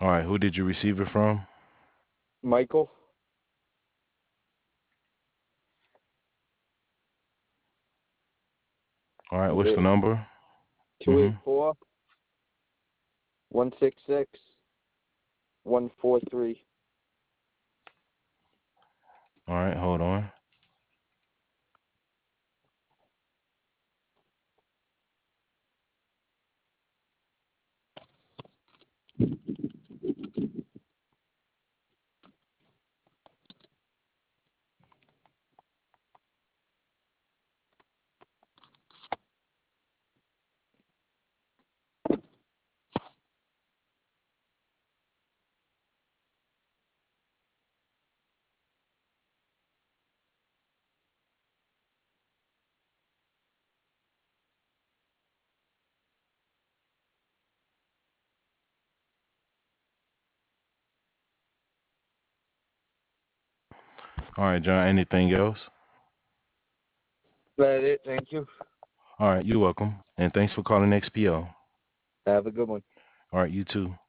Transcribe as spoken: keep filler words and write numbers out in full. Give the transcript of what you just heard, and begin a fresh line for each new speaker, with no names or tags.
All right, who did you receive it from?
Michael.
All right,
Is
what's the
it
number?
two
Mm-hmm.
eight four one six six one four three?
All right, hold on. All right, John, anything else?
That it. Thank you.
All right, you're welcome. And thanks for calling X P O.
Have a good one.
All right, you too.